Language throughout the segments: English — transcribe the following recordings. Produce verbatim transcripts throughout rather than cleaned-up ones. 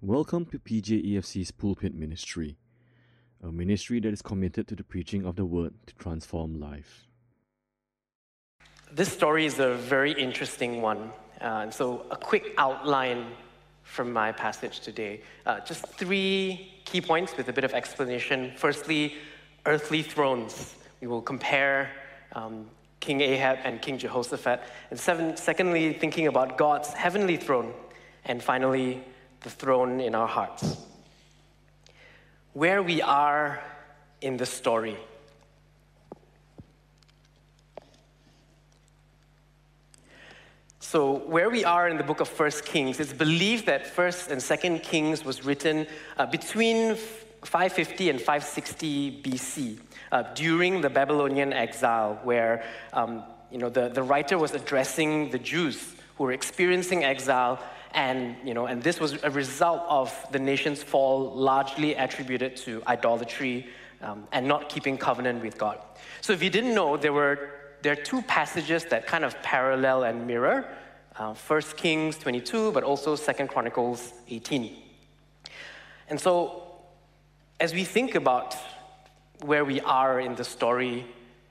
Welcome to P J E F C's Pulpit Ministry, a ministry that is committed to the preaching of the Word to transform life. This story is a very interesting one. Uh, and so a quick outline from my passage today. Uh, just three key points with a bit of explanation. Firstly, earthly thrones. We will compare um, King Ahab and King Jehoshaphat. And seven, secondly, thinking about God's heavenly throne. And finally, the throne in our hearts. Where we are in the story. So where we are in the book of First Kings, it's believed that First and Second Kings was written uh, between five fifty and five sixty B C, uh, during the Babylonian exile, where um, you know the, the writer was addressing the Jews who were experiencing exile. And, you know, and this was a result of the nation's fall, largely attributed to idolatry um, and not keeping covenant with God. So if you didn't know, there were there are two passages that kind of parallel and mirror, uh, First Kings twenty-two, but also Second Chronicles eighteen. And so, as we think about where we are in the story,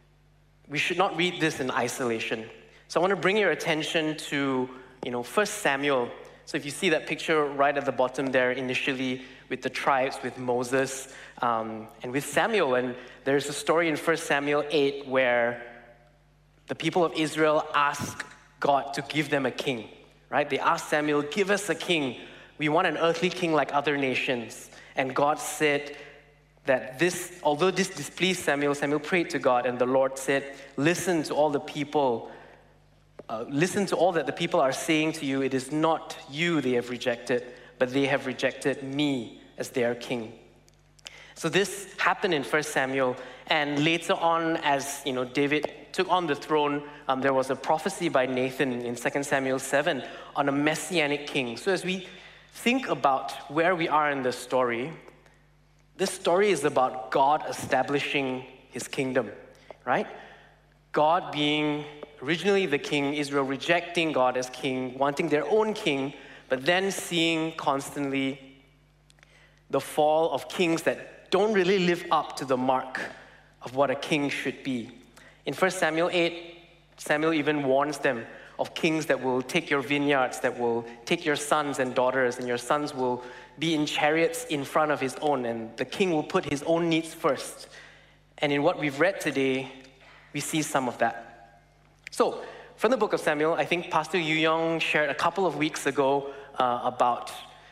we should not read this in isolation. So I want to bring your attention to, you know, First Samuel. So if you see that picture right at the bottom there, initially with the tribes, with Moses, um, and with Samuel, and there's a story in First Samuel eight where the people of Israel ask God to give them a king, right? They asked Samuel, give us a king. We want an earthly king like other nations. And God said that this, although this displeased Samuel, Samuel prayed to God, and the Lord said, listen to all the people Uh, listen to all that the people are saying to you. It is not you they have rejected, but they have rejected me as their king. So this happened in First Samuel, and later on, as you know, David took on the throne, um, there was a prophecy by Nathan in Second Samuel seven on a messianic king. So as we think about where we are in the story, this story is about God establishing his kingdom, right? God being originally the king, Israel rejecting God as king, wanting their own king, but then seeing constantly the fall of kings that don't really live up to the mark of what a king should be. In First Samuel eight, Samuel even warns them of kings that will take your vineyards, that will take your sons and daughters, and your sons will be in chariots in front of his own, and the king will put his own needs first. And in what we've read today, we see some of that. So, from the book of Samuel, I think Pastor Yu Yong shared a couple of weeks ago uh, about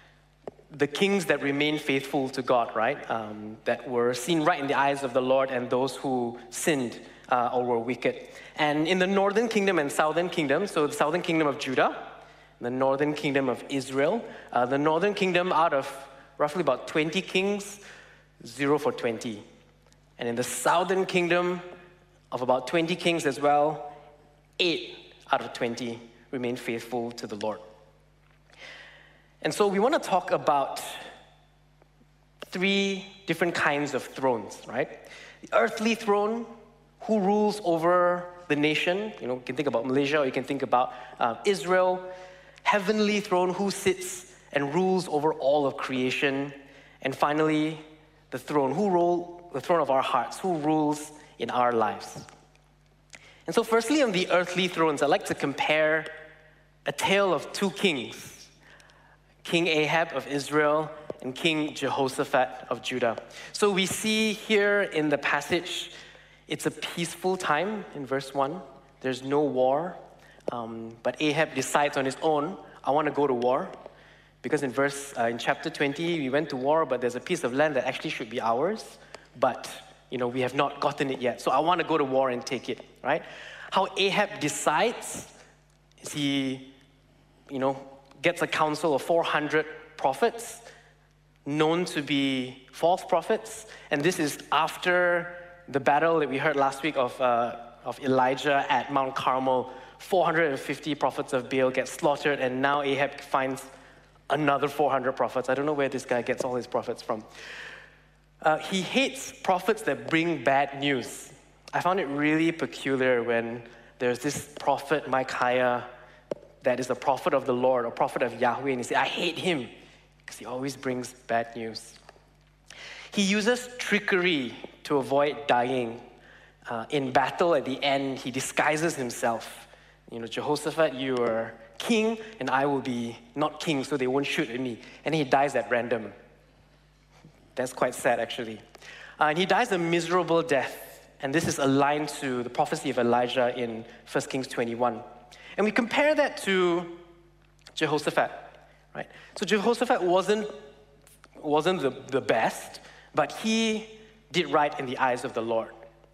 the kings that remained faithful to God, right? Um, that were seen right in the eyes of the Lord, and those who sinned uh, or were wicked. And in the northern kingdom and southern kingdom, so the southern kingdom of Judah, the northern kingdom of Israel, uh, the northern kingdom, out of roughly about twenty kings, zero for twenty. And in the southern kingdom, of about twenty kings as well, eight out of twenty remain faithful to the Lord. And so we want to talk about three different kinds of thrones, right? The earthly throne, who rules over the nation. You know, you can think about Malaysia, or you can think about uh, Israel. Heavenly throne, who sits and rules over all of creation. And finally, the throne, who rule, the throne of our hearts, who rules in our lives. And so firstly, on the earthly thrones, I'd like to compare a tale of two kings, King Ahab of Israel and King Jehoshaphat of Judah. So we see here in the passage, it's a peaceful time in verse one. There's no war, um, but Ahab decides on his own, I want to go to war. Because in verse, uh, in chapter twenty, we went to war, but there's a piece of land that actually should be ours, but you know, we have not gotten it yet. So I want to go to war and take it, right? How Ahab decides is he, you know, gets a council of four hundred prophets, known to be false prophets. And this is after the battle that we heard last week of, uh, of Elijah at Mount Carmel. four hundred fifty prophets of Baal get slaughtered, and now Ahab finds another four hundred prophets. I don't know where this guy gets all his prophets from. Uh, he hates prophets that bring bad news. I found it really peculiar when there's this prophet, Micaiah, that is a prophet of the Lord, a prophet of Yahweh, and he said, I hate him. because he always brings bad news. He uses trickery to avoid dying. Uh, in battle, at the end, he disguises himself. You know, Jehoshaphat, you are king, and I will be not king, so they won't shoot at me. And he dies at random. That's quite sad, actually. Uh, and he dies a miserable death. And this is aligned to the prophecy of Elijah in First Kings twenty-one. And we compare that to Jehoshaphat, right? So Jehoshaphat wasn't, wasn't the, the best, but he did right in the eyes of the Lord.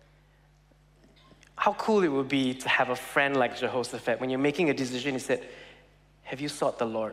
How cool it would be to have a friend like Jehoshaphat. When you're making a decision, he said, have you sought the Lord?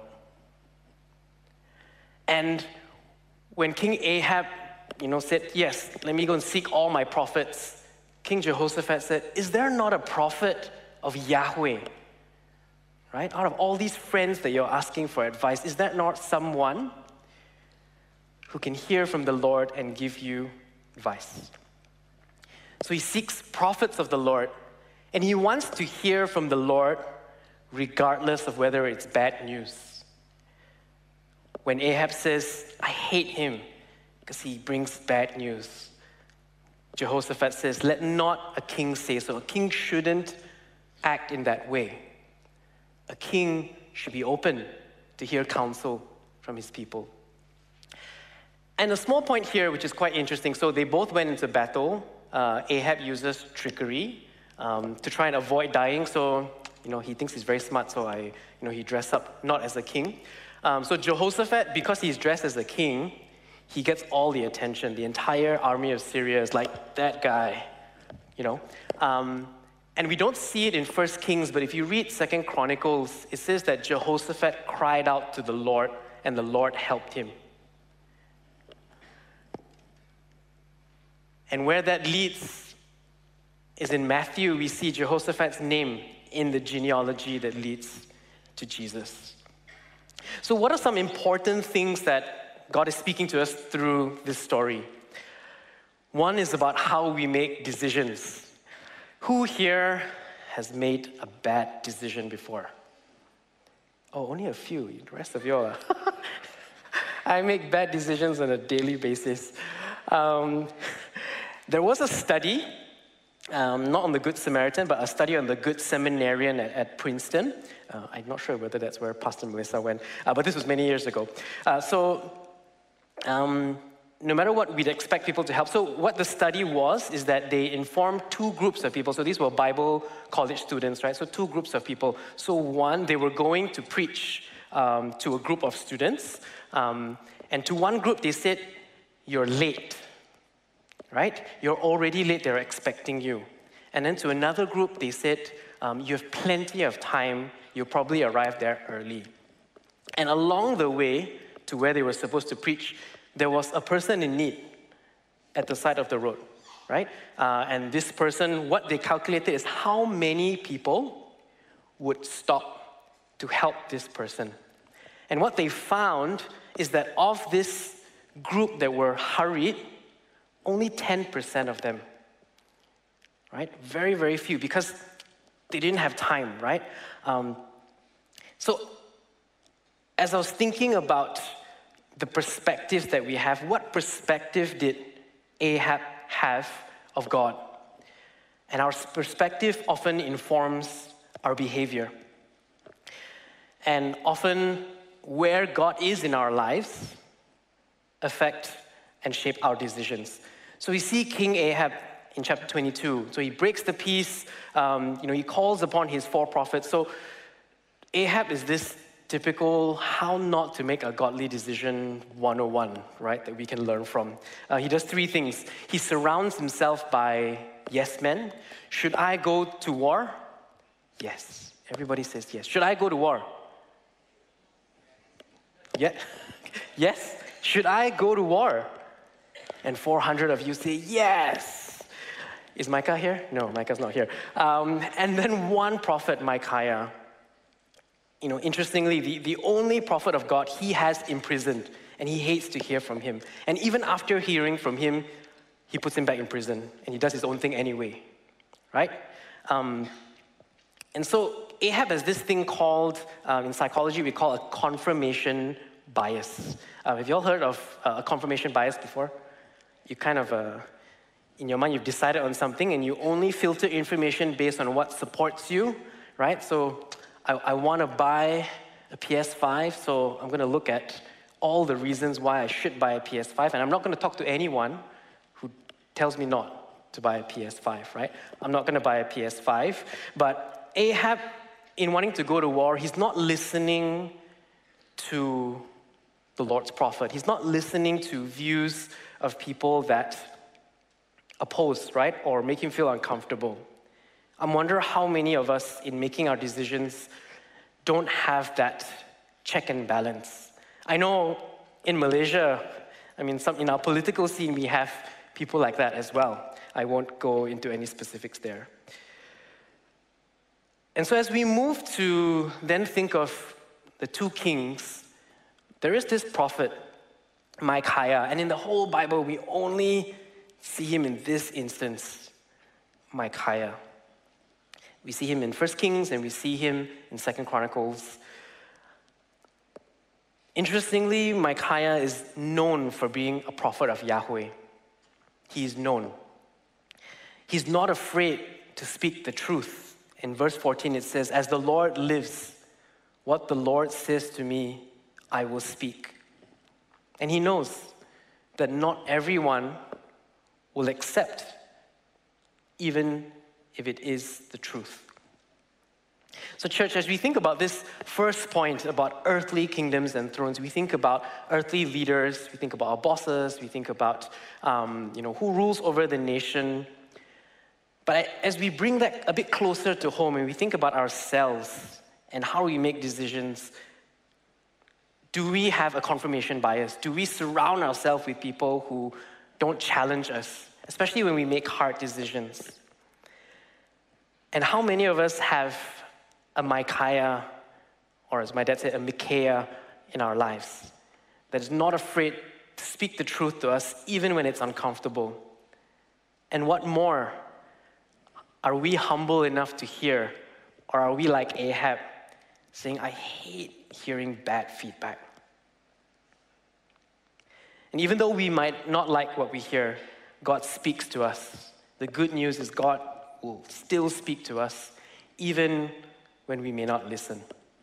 And when King Ahab, you know, said, yes, let me go and seek all my prophets, King Jehoshaphat said, is there not a prophet of Yahweh? Right? Out of all these friends that you're asking for advice, is there not someone who can hear from the Lord and give you advice? So he seeks prophets of the Lord, and he wants to hear from the Lord regardless of whether it's bad news. When Ahab says, I hate him because he brings bad news, Jehoshaphat says, let not a king say so. A king shouldn't act in that way. A king should be open to hear counsel from his people. And a small point here, which is quite interesting. So they both went into battle. Uh, Ahab uses trickery um, to try and avoid dying. So, you know, he thinks he's very smart. So I, you know, he dressed up not as a king. Um, so Jehoshaphat, because he's dressed as a king, he gets all the attention. The entire army of Syria is like, that guy, you know. Um, and we don't see it in First Kings, but if you read Second Chronicles, it says that Jehoshaphat cried out to the Lord, and the Lord helped him. And where that leads is in Matthew. We see Jehoshaphat's name in the genealogy that leads to Jesus. So what are some important things that God is speaking to us through this story? One is about how we make decisions. Who here has made a bad decision before? Oh, only a few. The rest of you are. I make bad decisions on a daily basis. Um, there was a study, um, not on the Good Samaritan, but a study on the Good Seminarian at, at Princeton. Uh, I'm not sure whether that's where Pastor Melissa went, uh, but this was many years ago. Uh, so, um, no matter what, we'd expect people to help. So what the study was is that they informed two groups of people. So these were Bible college students, right? So two groups of people. So one, they were going to preach um, to a group of students. Um, and to one group, they said, you're late, right? You're already late, they're expecting you. And then to another group, they said, um, you have plenty of time, you'll probably arrive there early. And along the way to where they were supposed to preach, there was a person in need at the side of the road, right? Uh, and this person, what they calculated is how many people would stop to help this person. And what they found is that of this group that were hurried, only ten percent of them, right? Very, very few, because they didn't have time, right? Um, so as I was thinking about the perspectives that we have, what perspective did Ahab have of God? And our perspective often informs our behavior. And often where God is in our lives affect and shape our decisions. So we see King Ahab in chapter twenty-two. So he breaks the peace, um, you know, he calls upon his four prophets. So Ahab is this typical how not to make a godly decision one oh one, right, that we can learn from. Uh, he does three things. He surrounds himself by yes men. Should I go to war? Yes. Everybody says yes. Should I go to war? Yeah. Yes. Should I go to war? And four hundred of you say yes. Is Micah here? No, Micah's not here. Um, and then one prophet, Micaiah. You know, interestingly, the, the only prophet of God he has imprisoned, and he hates to hear from him. And even after hearing from him, he puts him back in prison, and he does his own thing anyway, right? Um, and so Ahab has this thing called, um, in psychology, we call a confirmation bias. Uh, have you all heard of uh, a confirmation bias before? You kind of, uh, in your mind, you've decided on something and you only filter information based on what supports you, right? So I, I want to buy a P S five, so I'm going to look at all the reasons why I should buy a P S five, and I'm not going to talk to anyone who tells me not to buy a P S five, right? I'm not going to buy a P S five, but Ahab, in wanting to go to war, he's not listening to the Lord's prophet. He's not listening to views of people that oppose, right, or make him feel uncomfortable. I wonder how many of us, in making our decisions, don't have that check and balance. I know in Malaysia, I mean, some, in our political scene, we have people like that as well. I won't go into any specifics there. And so as we move to then think of the two kings, there is this prophet, Micaiah, and in the whole Bible, we only see him in this instance, Micaiah. We see him in First Kings and we see him in Second Chronicles. Interestingly, Micaiah is known for being a prophet of Yahweh. He is known. He's not afraid to speak the truth. In verse fourteen, it says, "As the Lord lives, what the Lord says to me, I will speak." And he knows that not everyone will accept, even if it is the truth. So church, as we think about this first point about earthly kingdoms and thrones, we think about earthly leaders, we think about our bosses, we think about um, you know, who rules over the nation. But as we bring that a bit closer to home and we think about ourselves and how we make decisions, do we have a confirmation bias? Do we surround ourselves with people who don't challenge us, especially when we make hard decisions? And how many of us have a Micaiah, or as my dad said, a Micaiah in our lives that is not afraid to speak the truth to us even when it's uncomfortable? And what more, are we humble enough to hear, or are we like Ahab, saying, I hate hearing bad feedback? And even though we might not like what we hear, God speaks to us. The good news is God will still speak to us, even when we may not listen.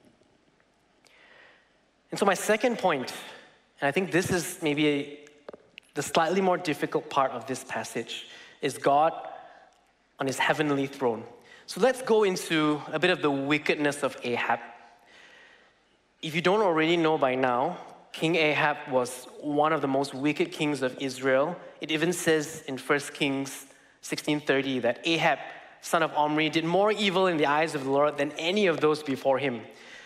And so my second point, and I think this is maybe a, the slightly more difficult part of this passage, is God on his heavenly throne. So let's go into a bit of the wickedness of Ahab. If you don't already know by now, King Ahab was one of the most wicked kings of Israel. It even says in First Kings sixteen thirty that Ahab, son of Omri, did more evil in the eyes of the Lord than any of those before him.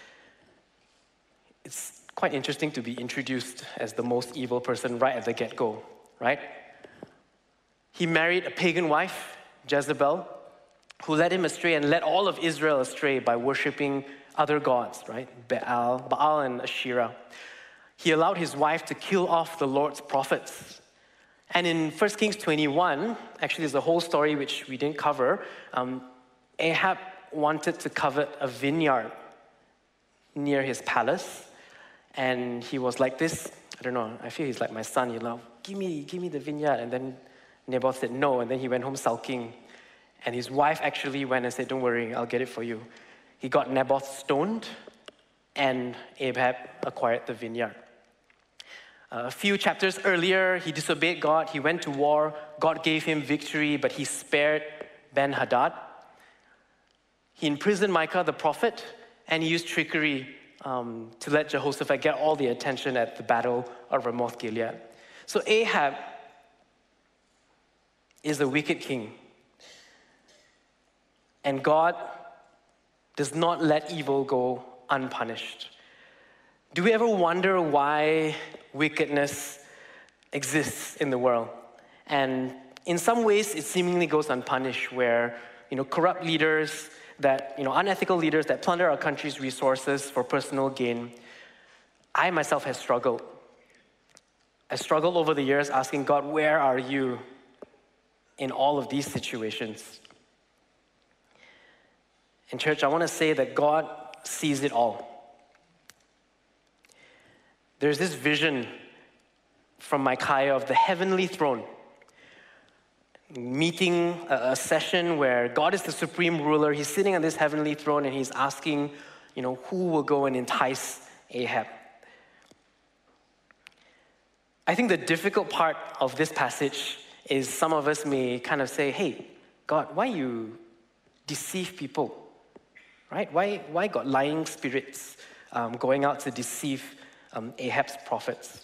It's quite interesting to be introduced as the most evil person right at the get-go, right? He married a pagan wife, Jezebel, who led him astray and led all of Israel astray by worshiping other gods, right? Baal, Baal and Asherah. He allowed his wife to kill off the Lord's prophets. And in First Kings twenty-one, actually there's a whole story which we didn't cover. Um, Ahab wanted to covet a vineyard near his palace. And he was like this, I don't know, I feel he's like my son, you know, give me, give me the vineyard. And then Naboth said no, and then he went home sulking. And his wife actually went and said, don't worry, I'll get it for you. He got Naboth stoned, and Ahab acquired the vineyard. Uh, a few chapters earlier, he disobeyed God. He went to war. God gave him victory, but he spared Ben-Hadad. He imprisoned Micah the prophet, and he used trickery um, to let Jehoshaphat get all the attention at the battle of Ramoth Gilead. So Ahab is a wicked king. And God does not let evil go unpunished. Do we ever wonder why wickedness exists in the world? And in some ways, it seemingly goes unpunished, where, you know, corrupt leaders that, you know, unethical leaders that plunder our country's resources for personal gain. I myself have struggled. I struggled over the years asking God, where are you in all of these situations? In church, I want to say that God sees it all. there's this vision from Micaiah of the heavenly throne, meeting a, a session where God is the supreme ruler. He's sitting on this heavenly throne and he's asking, you know, who will go and entice Ahab? I think the difficult part of this passage is some of us may kind of say, hey, God, why you deceive people, right? Why, why got lying spirits um, going out to deceive um, Ahab's prophets?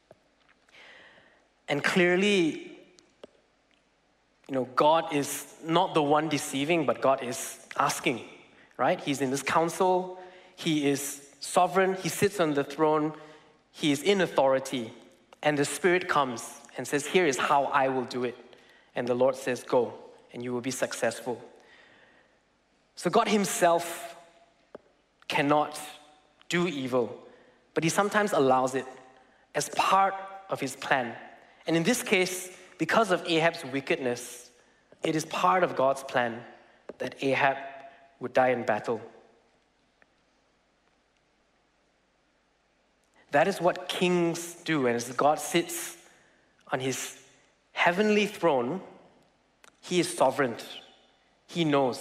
And clearly, you know, God is not the one deceiving, but God is asking, right? He's in this council. He is sovereign. He sits on the throne. He is in authority. And the Spirit comes and says, here is how I will do it. And the Lord says, go, and you will be successful. So God himself cannot do evil, but he sometimes allows it as part of his plan. And in this case, because of Ahab's wickedness, it is part of God's plan that Ahab would die in battle. That is what kings do. And as God sits on his heavenly throne, he is sovereign. He knows.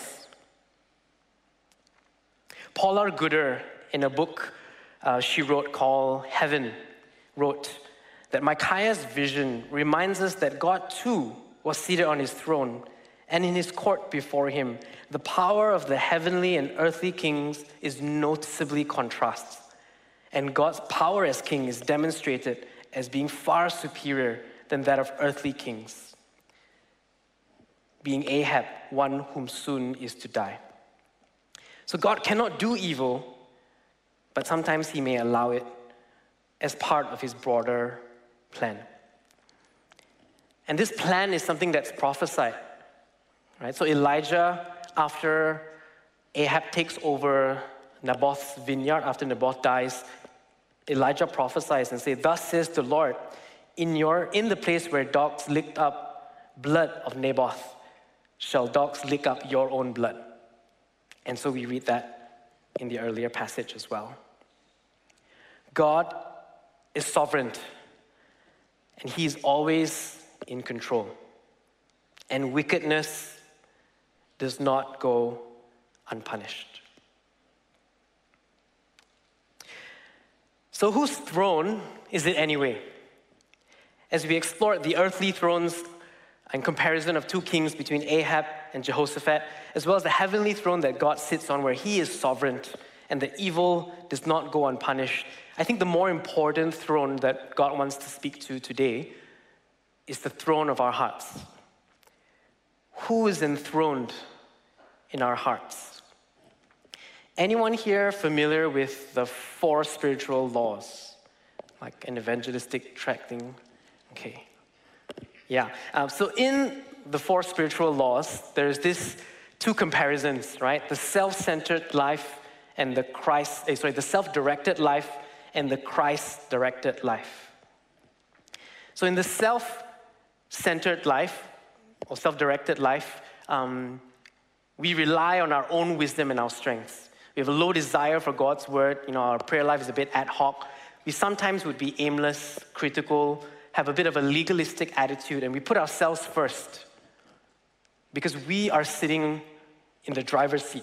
Paula Gooder, in a book uh, she wrote called Heaven, wrote that Micaiah's vision reminds us that God too was seated on his throne, and in his court before him, the power of the heavenly and earthly kings is noticeably contrasted. And God's power as king is demonstrated as being far superior than that of earthly kings, being Ahab, one whom soon is to die. So God cannot do evil, but sometimes he may allow it as part of his broader plan. And this plan is something that's prophesied, right? So Elijah, after Ahab takes over Naboth's vineyard, after Naboth dies, Elijah prophesies and says, thus says the Lord, in your in the place where dogs licked up blood of Naboth, shall dogs lick up your own blood. And so we read that in the earlier passage as well. God is sovereign, and he is always in control. And wickedness does not go unpunished. So whose throne is it anyway? As we explore the earthly thrones and comparison of two kings between Ahab and Jehoshaphat, as well as the heavenly throne that God sits on where he is sovereign and the evil does not go unpunished, I think the more important throne that God wants to speak to today is the throne of our hearts. Who is enthroned in our hearts? Anyone here familiar with the four spiritual laws? Like an evangelistic track thing? Okay. Yeah. Um, so in the four spiritual laws, there's this two comparisons, right? The self-centered life and the Christ, eh, sorry, the self-directed life and the Christ-directed life. So in the self-centered life, or self-directed life, um, we rely on our own wisdom and our strengths. We have a low desire for God's word. You know, our prayer life is a bit ad hoc. We sometimes would be aimless, critical, have a bit of a legalistic attitude, and we put ourselves first because we are sitting in the driver's seat.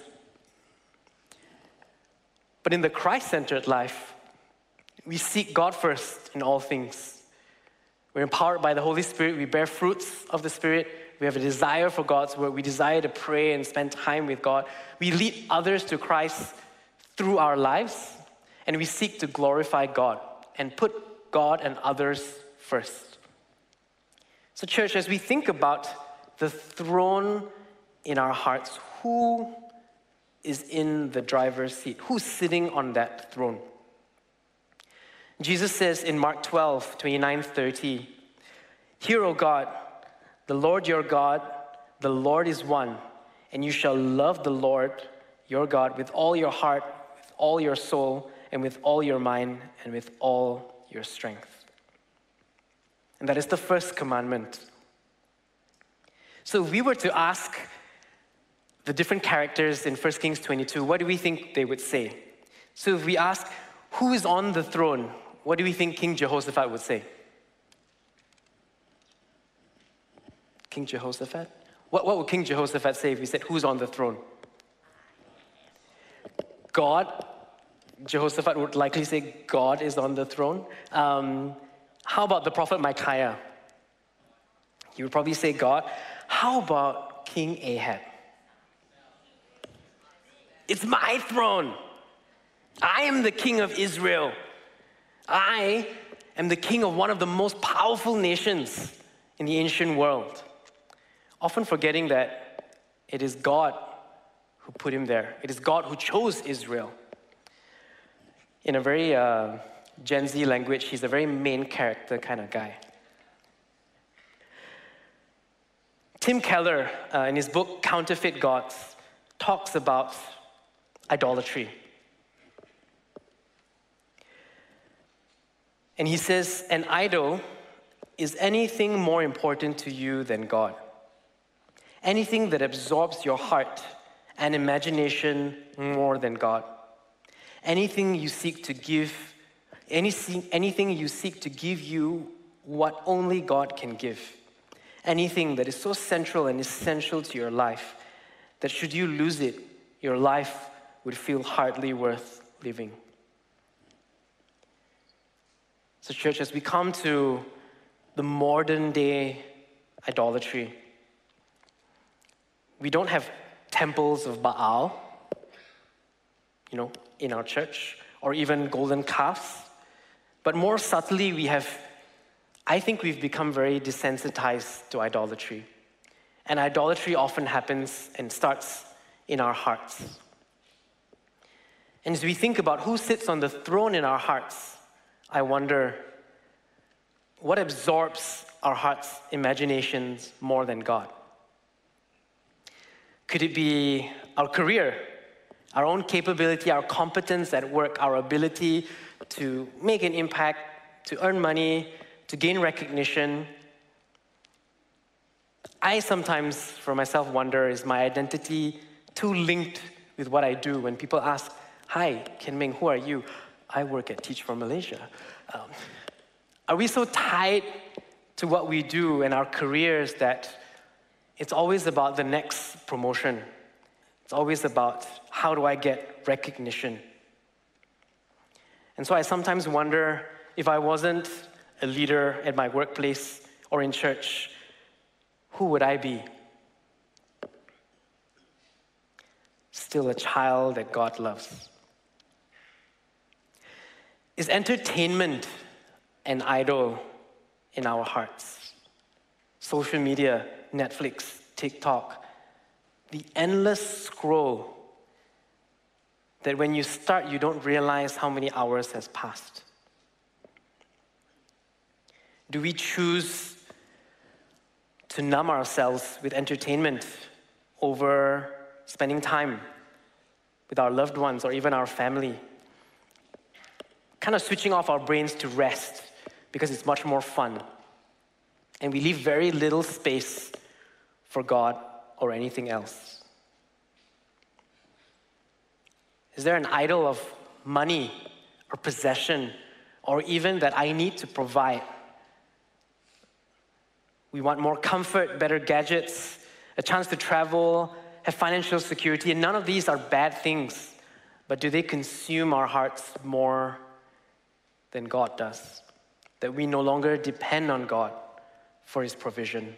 But in the Christ-centered life, we seek God first in all things. We're empowered by the Holy Spirit. We bear fruits of the Spirit. We have a desire for God's word. We desire to pray and spend time with God. We lead others to Christ through our lives, and we seek to glorify God and put God and others first. So church, as we think about the throne in our hearts, who is in the driver's seat? Who's sitting on that throne? Jesus says in Mark twelve, twenty-nine, thirty, hear, O God, the Lord your God, the Lord is one, and you shall love the Lord your God with all your heart, with all your soul, and with all your mind, and with all your strength. And that is the first commandment. So if we were to ask the different characters in First Kings twenty-two, what do we think they would say? So if we ask, who is on the throne? what do we think King Jehoshaphat would say? King Jehoshaphat? What, what would King Jehoshaphat say if we said, who's on the throne? God. Jehoshaphat would likely say, God is on the throne. Um, how about the prophet Micaiah? He would probably say, God. How about King Ahab? It's my throne. I am the king of Israel. I am the king of one of the most powerful nations in the ancient world. Often forgetting that it is God who put him there. It is God who chose Israel. In a very uh, Gen Z language, he's a very main character kind of guy. Tim Keller, uh, in his book Counterfeit Gods, talks about idolatry. And he says, an idol is anything more important to you than God. Anything that absorbs your heart and imagination more than God. Anything you seek to give, anything, anything you seek to give you what only God can give. Anything that is so central and essential to your life that should you lose it, your life would feel hardly worth living. So church, as we come to the modern day idolatry, we don't have temples of Baal, you know, in our church, or even golden calves. But more subtly, we have, I think we've become very desensitized to idolatry. And idolatry often happens and starts in our hearts. And as we think about who sits on the throne in our hearts, I wonder, what absorbs our hearts' imaginations more than God? Could it be our career, our own capability, our competence at work, our ability to make an impact, to earn money, to gain recognition? I sometimes, for myself, wonder, is my identity too linked with what I do? When people ask, hi, Ken Ming, who are you? I work at Teach for Malaysia. Um, are we so tied to what we do and our careers that it's always about the next promotion? It's always about, how do I get recognition? And so I sometimes wonder, if I wasn't a leader at my workplace or in church, who would I be? Still a child that God loves. Is entertainment an idol in our hearts? Social media, Netflix, TikTok, the endless scroll that when you start, you don't realize how many hours has passed. Do we choose to numb ourselves with entertainment over spending time with our loved ones or even our family? Kind of switching off our brains to rest because it's much more fun. And we leave very little space for God or anything else. Is there an idol of money or possession or even that I need to provide? We want more comfort, better gadgets, a chance to travel, have financial security, and none of these are bad things, but do they consume our hearts more than God does? That we no longer depend on God for His provision?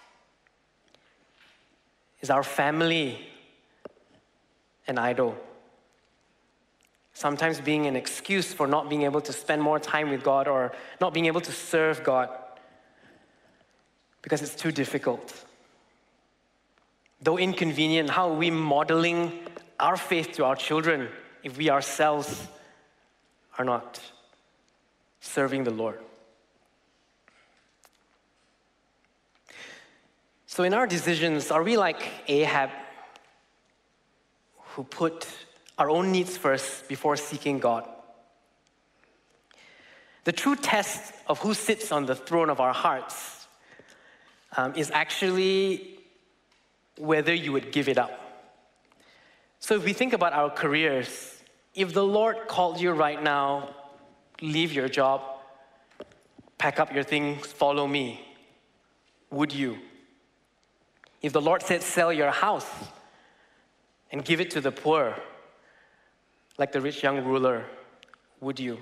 Is our family an idol? Sometimes being an excuse for not being able to spend more time with God or not being able to serve God because it's too difficult. Though inconvenient, how are we modeling our faith to our children if we ourselves are not serving the Lord? So in our decisions, are we like Ahab, who put our own needs first before seeking God? The true test of who sits on the throne of our hearts um, is actually whether you would give it up. So if we think about our careers, if the Lord called you right now leave your job, pack up your things, follow me, would you? If the Lord said, sell your house and give it to the poor, like the rich young ruler, would you?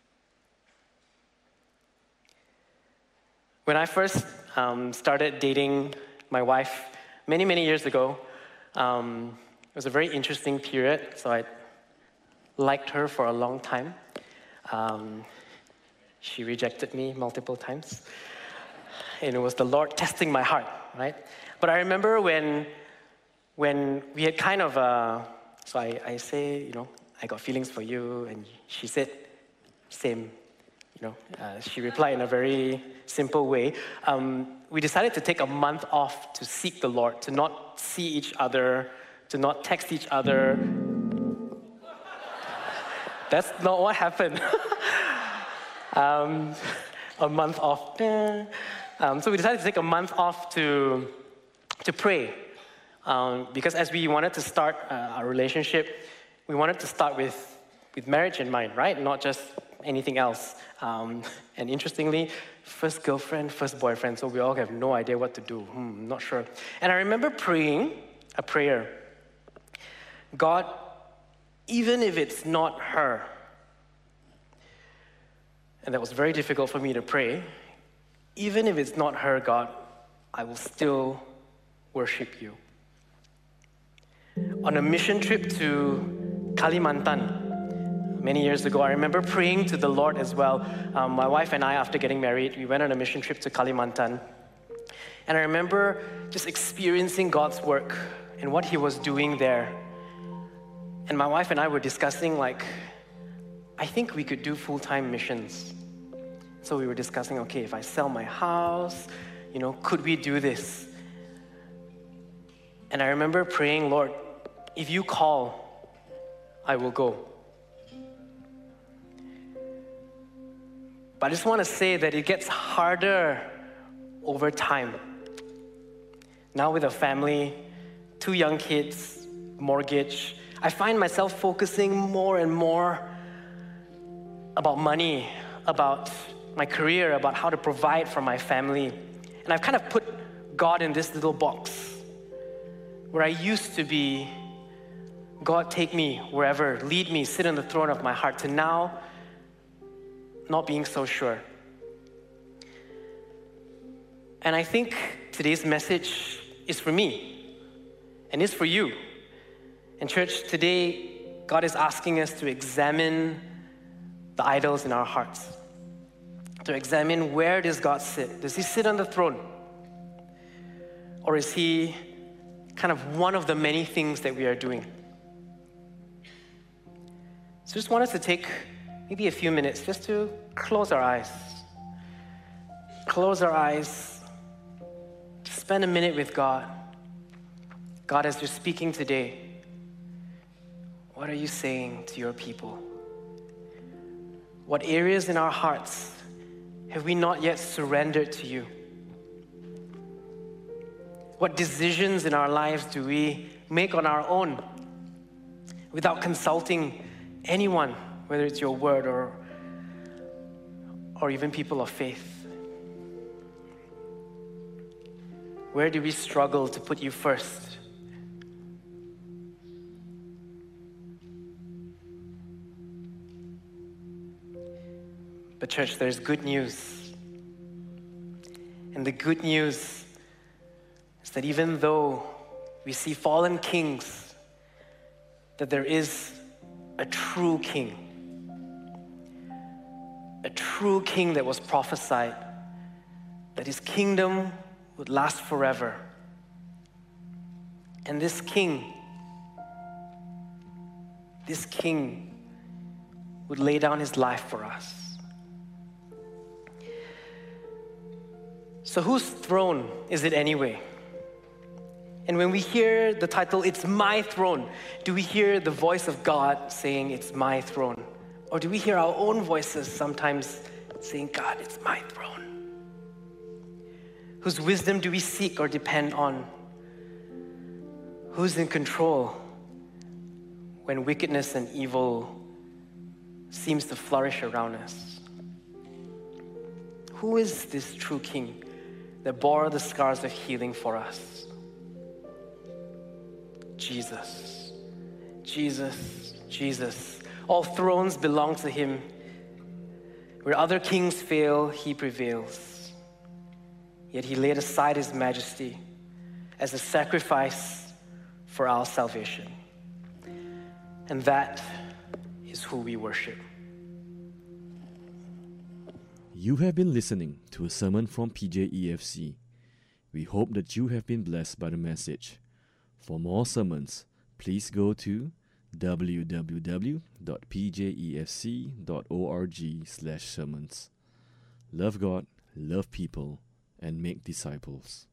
When I first um, started dating my wife many, many years ago, um, it was a very interesting period, so I liked her for a long time. Um, she rejected me multiple times, and it was the Lord testing my heart, right? But I remember when, when we had kind of, uh, so I, I say, you know, I got feelings for you, and she said, same. You know, uh, she replied in a very simple way. Um, we decided to take a month off to seek the Lord, to not see each other, to not text each other. That's not what happened. um, a month off. Um, so we decided to take a month off to, to pray. Um, because as we wanted to start uh, our relationship, we wanted to start with, with marriage in mind, right? Not just anything else. Um, and interestingly, first girlfriend, first boyfriend, so we all have no idea what to do. Hmm, not sure. And I remember praying a prayer. God, even if it's not her, and that was very difficult for me to pray, even if it's not her, God, I will still worship you. On a mission trip to Kalimantan many years ago, I remember praying to the Lord as well. Um, my wife and I, after getting married, we went on a mission trip to Kalimantan. And I remember just experiencing God's work and what He was doing there. And my wife and I were discussing, like, I think we could do full-time missions. So we were discussing, okay, if I sell my house, you know, could we do this? And I remember praying, Lord, if you call, I will go. But I just want to say that it gets harder over time. Now with a family, two young kids, mortgage, I find myself focusing more and more about money, about my career, about how to provide for my family. And I've kind of put God in this little box where I used to be, God, take me wherever, lead me, sit on the throne of my heart, to now not being so sure. And I think today's message is for me and is for you. And church, today, God is asking us to examine the idols in our hearts, to examine, where does God sit? Does He sit on the throne? Or is He kind of one of the many things that we are doing? So just want us to take maybe a few minutes just to close our eyes. Close our eyes. Spend a minute with God. God, as you're speaking today, what are you saying to your people? What areas in our hearts have we not yet surrendered to you? What decisions in our lives do we make on our own without consulting anyone, whether it's your word or, or even people of faith? Where do we struggle to put you first? But church, there's good news. And the good news is that even though we see fallen kings, that there is a true king. A true king that was prophesied, that his kingdom would last forever. And this king, this king would lay down his life for us. So whose throne is it anyway? And when we hear the title, "It's my throne," do we hear the voice of God saying, "It's my throne"? Or do we hear our own voices sometimes saying, "God, it's my throne"? Whose wisdom do we seek or depend on? Who's in control when wickedness and evil seems to flourish around us. Who is this true King that bore the scars of healing for us? Jesus, Jesus, Jesus. All thrones belong to him. Where other kings fail, he prevails. Yet he laid aside his majesty as a sacrifice for our salvation. And that is who we worship. You have been listening to a sermon from P J E F C. We hope that you have been blessed by the message. For more sermons, please go to w w w dot p j e f c dot org slash sermons. Love God, love people, and make disciples.